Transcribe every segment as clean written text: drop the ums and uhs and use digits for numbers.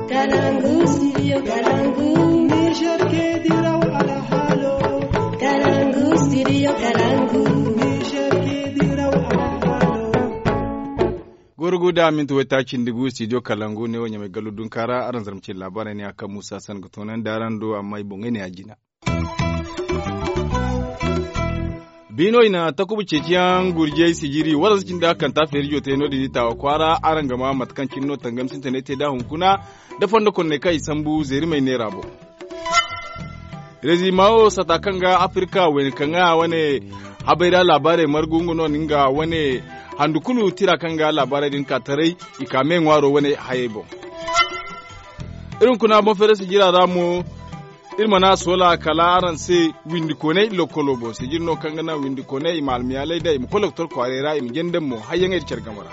Kalangu, studio Kalangu. Niger ke diraw ala halo. Kalangu, studio Kalangu. Niger ke diraw ala halo. Gurguda min tuwe takin digu studio Kalangu ne wanya mai galudun kara aran zarmcin labarai ne akan Musa San Gutonan daran do amma ibon ne ajina. Bino ina ta kubu ceciyan gurje sigiri wadda cikin da kan ta feriyo ta yano da ta kwara aran gama matkancin no tangam sin ta ne te da hunkuna da fonda konne kai sambu zeri mai ne rabo. Rezi mao satakan ga Afrika wani kanga wani habaira labarai margunguno ninga wani handukulu tira kan ga labarai din katarai ikame ngwaro wani hayebo. Irin kuna bon fere sigira ramu ilmana sola kala aran se windi kone lokolobo se jirno kangana windi kone imal miyalai da im koloktor kwarera im gendem mo hayen ed cergamara.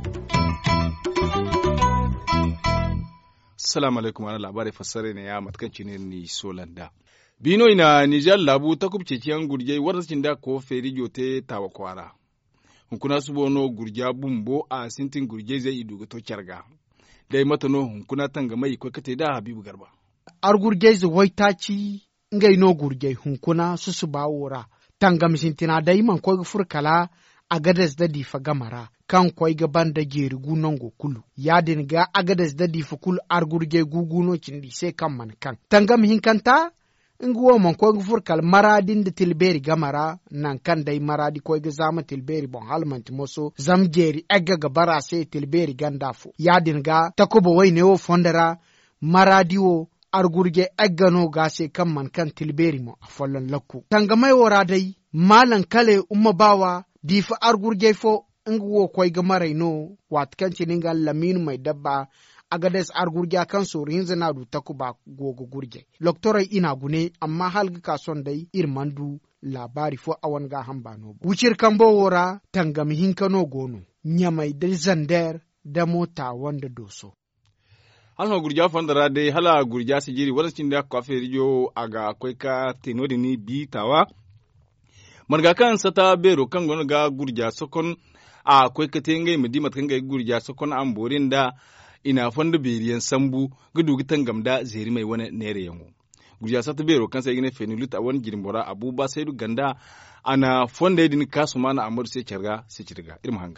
Assalamu alaikum ana labari fassare ne ya matkanci ne ni solanda. Bino ina Niger labu ta kubce kiyan gurje warzacin da ko feri jote tawa kwara. Hunkuna subono gurja bumbo a sintin gurje zai idu to cerga. Dai matano hunkuna tanga mai ko kate da Habibu Garba. Argurgei waitaci ngai no gurgei hunkuna susu bawora tangam sintina dai man koy furkala agades da difa gamara kan koy ga banda geri gunongo kulu yadin ga agades da difa kulu argurgei guguno cindi sai kan man kan tangam hinkanta nguwo man koy furkal maradin da tilberi gamara nan kan dai maradi koy ga zama tilberi bon halmanti moso zam geri aga ga bara sai tilberi gandafo yadin ga takubo wayne o fondara maradiwo argurge eggano gase kan man kan tilberi mo a follon lakku tangamai wora dai malan kale umma bawa difa argurge fo ngwo koy ga maraino wat kan cininga lamin mai dabba agades argurge kan so rinzana du takuba gogo gurge loktora ina gune amma halga kason dai irmandu labari fo awan ga hambano wucir kambo wora tangam hinkano gono nyamai dal zander da mota wanda doso halma gurja fandara dai hala gurja sigiri wadacin da kwa feriyo aga akwai ka tenodi ni bitawa marga kan sata bero kan gono ga gurja sokon akwai ka tengai madimat kan ga gurja sokon an borin da ina fonda beriyan sambu gudu gitan gamda zeri mai wani nere yango gurja sata bero kan sai gine fenilut a wani girmbora abuba sai du ganda ana fonda yadin kasuma na amur sai carga sai cirga irin hanga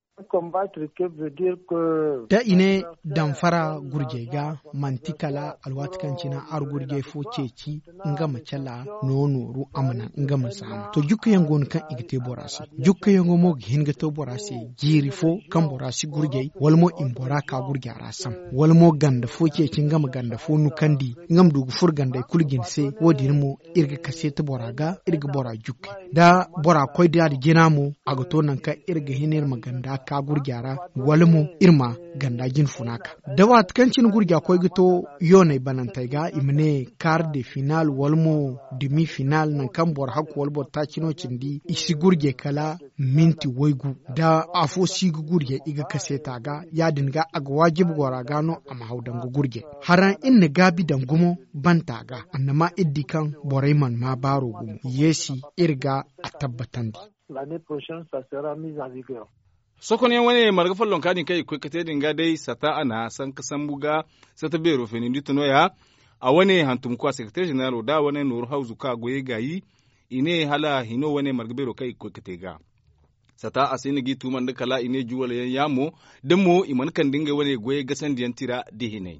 da ine damfara gurjega mantikala alwatikancina ar gurge fo ceci nga macala nonoru amana nga masama to jukka yangon kan igite borasi jukka yango mo hinga to borasi jiri fo kan borasi gurge walmo imbora ka gurge arasam walmo ganda fo ceci ngam ganda fo nukandi ngam dugu fur ganda kulgin se wodirmo irga kasete boraga irga bora jukka da bora koy da ginamo agato nan ka irga hinir maganda ka gurgyara walmo irma gandajin funaka da wat kancin gurgya koy gito yone banantaiga imne quart de final walmo demi final nan kan bor hakko walbo tacino cindi isi gurge kala minti woygu da afo sigu gurge iga kaseta ga ya dinga aga wajib gora gano am hawdango gurge haran inne gabi dangumo bantaga annama iddi kan borayman ma baro gumo yesi irga a tabbatandi l'année prochaine ça sera mis en vigueur. Sokon yan wani marga fallon kadin kai ko kate dinga dai sata ana san kasan buga sata bero fenin dituno ya a wani hantum kwa secretary general da wani nur hauzu ka goye gayi ine hala hino wani marga bero kai ko kate ga sata asini gitu man kala ine juwal yan yamo demo iman kan dinga wani goye gasan diyan tira dihine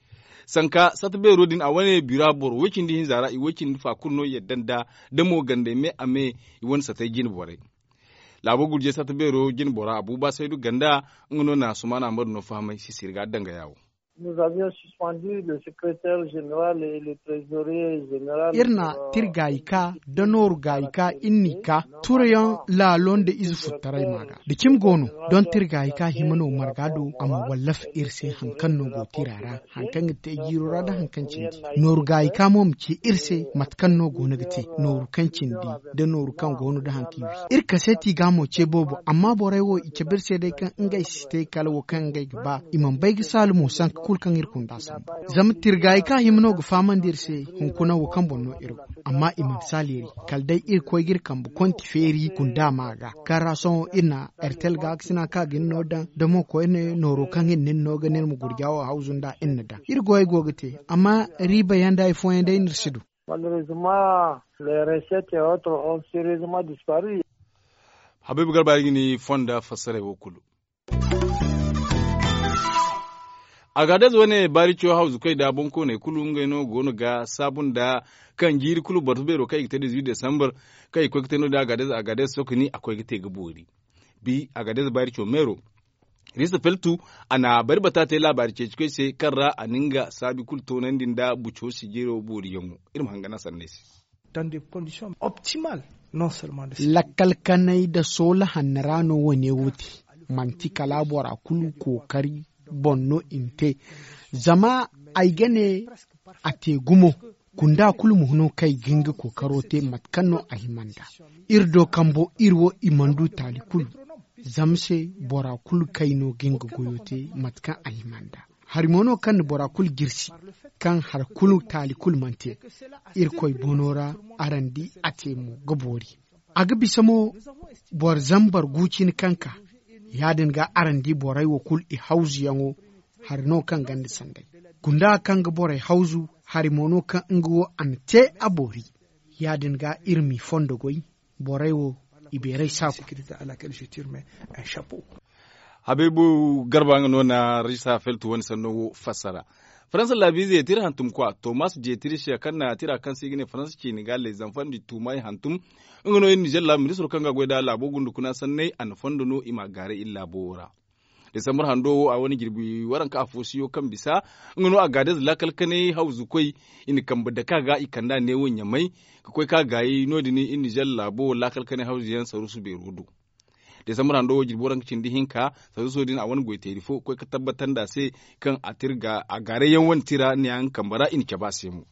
sanka sata bero din a wani bira bor wakin dihin zara I wakin fa kunno yaddanda demo gande me ame I wani sata jin bore labo gurje sata bero jin bora abuba sai du ganda ngono na sumana ambar no famai sisirga danga yawo Nous avions suspendu le secrétaire général et le trésorier général. Irna tirgaika danor gaika innika turayan la londe izu futarai maga. Da kim gono don tirgaika himano margado amma wallaf irse hankan no go tirara hankan te girora da hankan cindi. Nor gaika mom ki irse matkan no go nagate nor kan cindi da nor kan gono da hankiwi. Irka seti gamo ce bobo amma borai wo ike birse dai kan ingai site kalwo kan gai ba imam bai salmu san kul kan irkun da san zam tirgai ka himno ga faman dirse hunkuna wo kan bonno iro amma iman saleri kaldai ir ko gir kan bu konti feri kun da maga karason ina ertel ga sina ka gin noda da mo ko ne noro kan nin no ga ner mu gurjawo hauzun da inna da ir goy gogate amma riba yanda ifo yanda inirsidu. Malheureusement, les recettes et autres ont sérieusement disparu. Habibu Garba ni fonda fasare wokulu. Agadez wane baricho house kai da bonko ne kulu ngeno gono ga sabun da kan jiri kulu bartubero kai ta 18 December kai ko kiteno da Agadez sokuni akwai gite gabori. Bi Agadez baricho mero Risa feltu ana barbata ta labari ce cikai sai karra aninga sabi kulto nan din da buco shi jero bori yango irin hangana sanne dans des conditions optimales non seulement de lakalkanai da sola hannarano wane wuti manti kalabora kulu kokari bonno inte zama aigane ate gumo kunda kulu muhuno kai ginga kokarote matkanno ahimanda irdo kambo irwo imandu tali kulu zamse bora kul kaino ginga goyote matkan ahimanda harimono kan bora kul girsi kan har kulu tali kul mante irkoy bonora arandi atemu gabori aga bisamo bor zambar gucin kanka yadin ga arandi borai wa kul i hauzu yango harino kan gandi sandai gunda kan ga borai hauzu harimono kan ngo ante abori yadin ga irmi fondo goy borai wo iberai saku à laquelle je tire un chapeau. Habibu Garba ngano na risa feltu wani sanno fasara. Faransa labizi ya tira hantum kwa Thomas je tiri shi kan na tira kan sigine Faransa ci ni galle zanfan di tumai hantum ngano yin Nigeria ministro kan ga gweda labo gundu kuna sannai an fondo no ima gare illa bora. Desambar hando a wani girbi waran ka afosiyo kan bisa ngano a gadez lakal kane hauzu koi in kan bada ka ga ikanda ne wonya mai koi ka gayi no dini in Nigeria labo lakal kane hauzu yan sarusu be rudu. Desambar hando girbi waran kicin dihinka sarusu din a wani goite rifo koi ka tabbatar da sai kan atirga a gare yan tira ne an kambara in ke ba sai mu.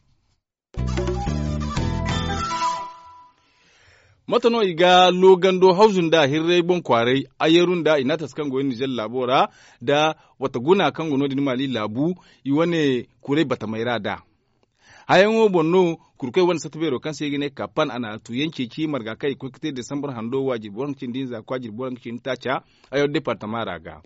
Matano iga logando hauzun da hirre bon kwarai ayerun da ina taskan goyin Nijar labora da wata guna kan gono din mali labu i wane kure bata mai rada. Hayan wo bonno kurkai wani satubero kan sai gine kapan ana tu yanke ki marga kai ko kite December hando wajiburan cin din za kwa jiburan cin tacha ayo departement raga.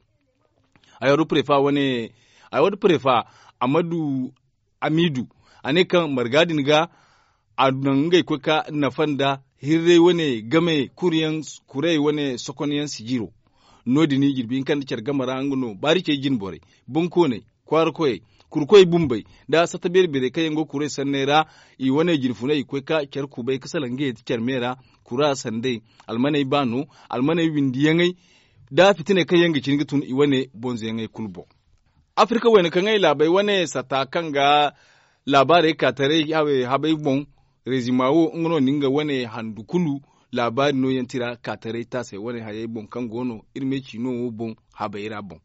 Ayo prefa wane ayo prefa Amadu Amidu ane kan margadin ga adungai ko ka nafanda hirre wane game kuriyan kurai wane sokoniyan sijiro nodi ni girbin kan cer gamara anguno bari ke jin bore bunko ne kwarkoy kurkoy bumbai da sata berbere kayen go kurai sannera i wane girfunai ko ka cer kubai kasalange cer mera kura sande almanai banu almanai windiyangai da fitine kayen gicin gitun i wane bonzengai kulbo Afrika wane kangai labai wane sata kanga labare ka tare habai bon rezimawo ngono ninga wane handukulu labari no yantira katare ta sai wane haye bon kan gono irme chino bon habayra bon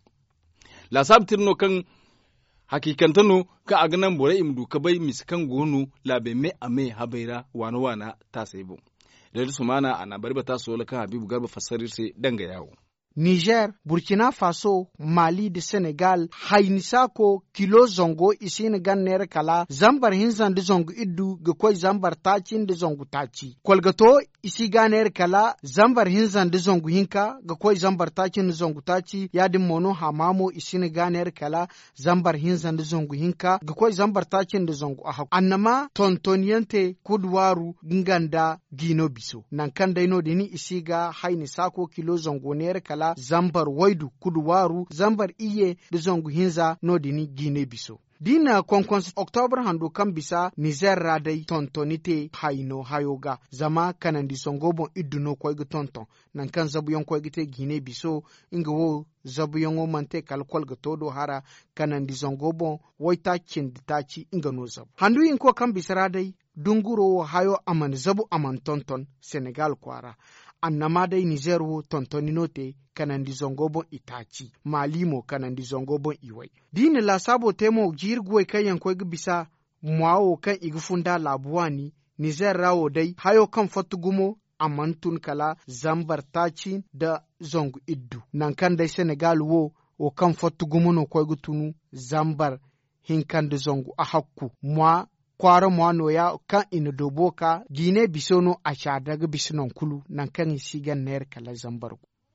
la sabtir no kan hakikantano ka agnan bore imdu ka bai miskan gono labe me ame habayra wana ta sai bon da su mana ana barbata so la kan Habibu Garba fasarir sai danga yawo Niger, Burkina Faso, Mali da Senegal, Hainisako, Kilo Zongo, Isin Ganner Kala, Zambar Hinzan da Zongo Iddu, ga kwai Zambar Tacin da Zongo Taci. Kwalgato, Isi Ganner Kala, Zambar Hinzan da Zongo Hinka, ga kwai Zambar Tacin da Zongo Taci, Yadin Mono Hamamo, Isin Ganner Kala, Zambar Hinzan da Zongo Hinka, ga kwai Zambar Tacin da Zongo Ahaku. Annama, Tontoniente, Kudwaru, Nganda, Gino Biso. Nankan daino dini Isi ga Hainisako, Kilo Zongo Ner Kala, Zambar Waidu Kuduwaru Zambar Iye da Zongu Hinza Nodini Gine Biso. Dina konkons Oktober hando kan bisa Niger radai tontonite haino hayoga zama kanandi songobon iduno koyga tonton nan kan zabuyon koygite Gine Biso inga wo zabuyon mante kalkol ga todo hara kanandi songobon woita kinditaci inga no zabu. Handu yin ko kan bisa radai dunguro hayo aman zabu aman tonton Senegal kwara. Annama dai Niger wo tontoninote kanandi zongobon itachi malimo kanandi zongobon iwai dini la sabo temo jirgwe kayan ko bisa mwawo kan igufunda labuwani Niger rawo dai hayo kan fatugumo amantun kala zambar tachi da zongu iddu nan kan dai Senegal wo o kan fottu gumuno koy gutunu zambar hinkan da zongu a hakku mwa kwara mwa no ya kan ina dobo ka gine bisono a shadaga bisinon kulu nan kan sigan ner kala zambar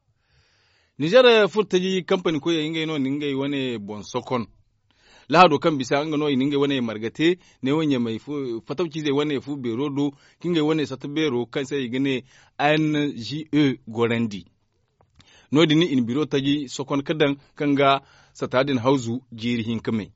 Nijar furtaji company ko yinga no ninga wane bon sokon lahado kan bisa an gano ninga wane margate ne wanya mai fatauci zai wane fu berodo kinga wane satbero kan sai gane NGE gorandi no dini in biro taji sokon kadan kanga satadin hauzu jirihin kame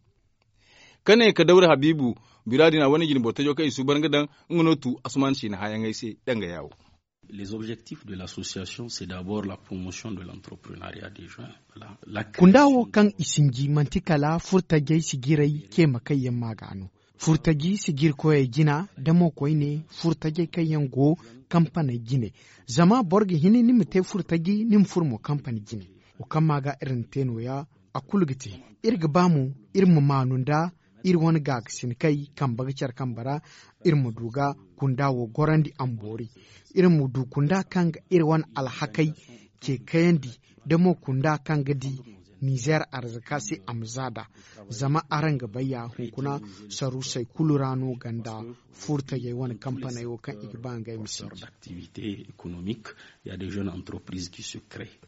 kane ka daura habibu biradina wani gin botajo kai su bangadan ngonotu asman shi na hayan gaise danga yawo. Les objectifs de l'association, c'est d'abord la promotion de l'entrepreneuriat des jeunes. Kundawo kan isinji mantikala furtage sigirai ke makayyan magano. Furtage sigir koya gina damo koy ne furtage kayan go kampana gine. Zama borgi hini nimte furtage nim furmo kampani gine. O kamaga irin teno ya akulgite. Irga bamu irmu manunda wani gagsin kai kan bagacar kan bara irmu duga kundawo gorandi ambori. Irin mu dukunda kanga irwan alhakai ke kayandi damo kunda kanga di Niger arzikasi amzada zama aranga baya hunkuna saru sai kulurano ganda furta yayi wani kamfana yau kan igibanga imsi d'activité économique, il y a des jeunes entreprises qui se créent.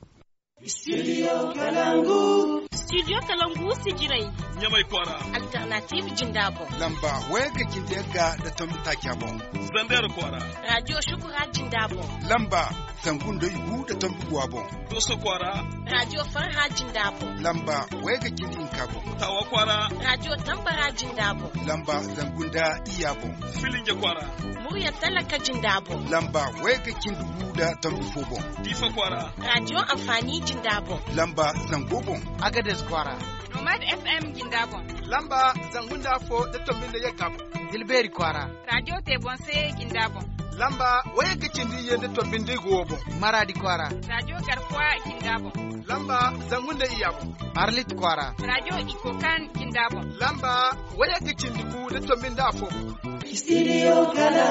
Studio Kalangu. Studio Kalangu sigirai. Nyamai kwara. Alternative Jindabo. Lamba wega kindega da tamta kyabo. Zandar kwara. Radio Shukura Jindabo. Lamba sangundo ibu da tambuwa bon. Doso kwara. Radio Farha Jindabo. Lamba wega kindin kabo. Tawa kwara. Radio Tambara Jindabo. Lamba zangunda iyabo. Filinge kwara. Murya Talaka Jindabo. Lamba wega kindubu da tambufo bon. Difa kwara. Radio Amfani Jindabo. Lamba zangobon. Agades kwara. Nomad FM Jindabo. Lamba zangunda fo da tombinde yakabo. Dilberi kwara. Radio Tebonse Jindabo. Lamba wega kindi yende tombinde gobo. Maradi kwara. Radio Garkuwa Jindabo. Lamba zangunda iyabo. Arlit kwara. Radio Ikokan Jindabo. Lamba wega kindi bu da tombinde afo. Studio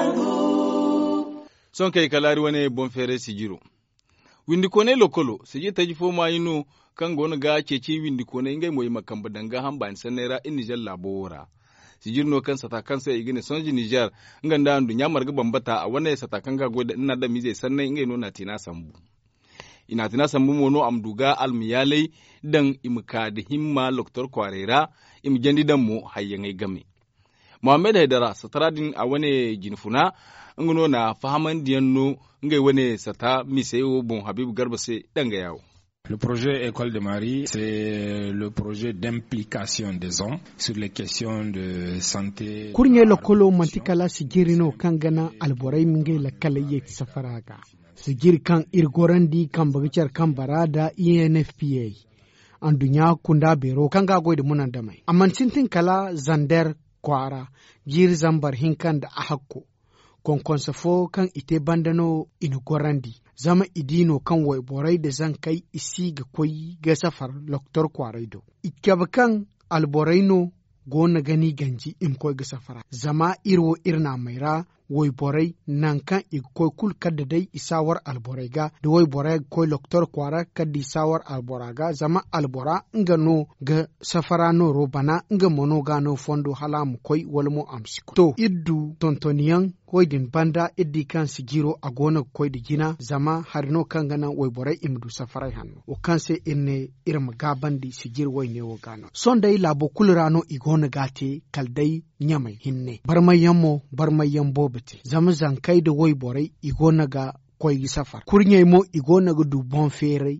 Kalangu. Son kai kalari wane bon fere sigiro. Windi kone lokolo sigi taji fo ma yinu kan gona ga ceci windi kone ingai moyi makamba danga hamba sanera in Niger labora. Sigirno kan sata kan sai igine sonji Niger nganda andu nyamar ga bambata a wannan sata kan ga goda ina da mi zai sannan ingai nona tina sambu. Ina tina sambu mono amduga almiyalai dan imka da himma loktor kwarera imjandi dan mu hayyangai game. Muhammad Haidara sataradin a wane jinfuna ngono na fahaman diyanno ngai wane sata misayo bon Habib Garba sai danga yawo. Le projet École de Marie, c'est le projet d'implication des hommes sur les questions de santé. Kurnye lokolo mantikala sigirino kangana alborai mingai la kalaye safaraga. Sigir kan irgorandi kan bagicar kan barada ENFPA. Andunya kunda bero kanga goy de munan damai. Amman sintin kala zander kwara jir zambar hinkan da ahakko. Konkonsa fo kan ite bandano ina gorandi zama idino kan wai borai da zan kai isi ga kwai ga safar loktor kwarai do ikkaba kan alboraino gona gani ganji im koi ga safara zama irwo irna maira wai borai nan kan ikoi kul kadda dai isawar alborai ga da wai borai koi loktor kwara kaddi isawar alboraga zama albora nga no ga safara no robana nga mono ga no fondo halamu koi walmo amsiko to iddu tontoniyan koydin banda iddi kan sigiro a gona koydi gina zama harino kan gana wai borai imdu safarai hanno o kan se inne irma gabandi sigir wai ne wo gano son dai labo kulrano igona gate kaldai nyamai hinne barmayyan bobete zama zankai da wai borai igona ga koy safar kurnye mo igona ga du bon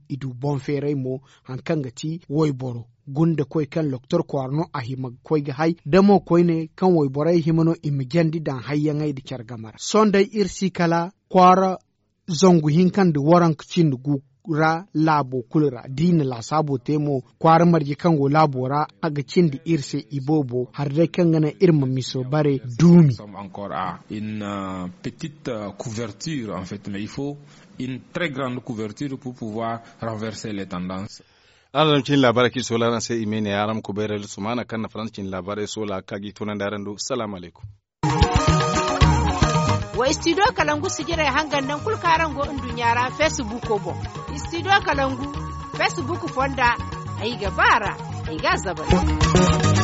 fere mo hankan gati wai boro gunda koy kan loktor kwarno a hima koy ga hay damo koy ne kan woy boray himano imjandi dan hayyangai di chargamara sonday irsi kala kwara zongu hinkan de waran kcin gu ra labo kulra dina la sabo temo kwara marji kango labora aga cindi irse ibobo har dai kan gana irma miso bare dumi. Nous sommes encore à une petite couverture en fait, mais il faut une très grande couverture pour pouvoir renverser les tendances. Alam cin labarai ki sola na sai imene yaram ku bayar su mana kan na France cin labarai sola kagi tunan daren do assalamu alaikum. Wa studio Kalangu sigira hangan nan kulkaran go indunyara Facebook ko bo. Studio Kalangu Facebook fonda ai gabara ai ga zabara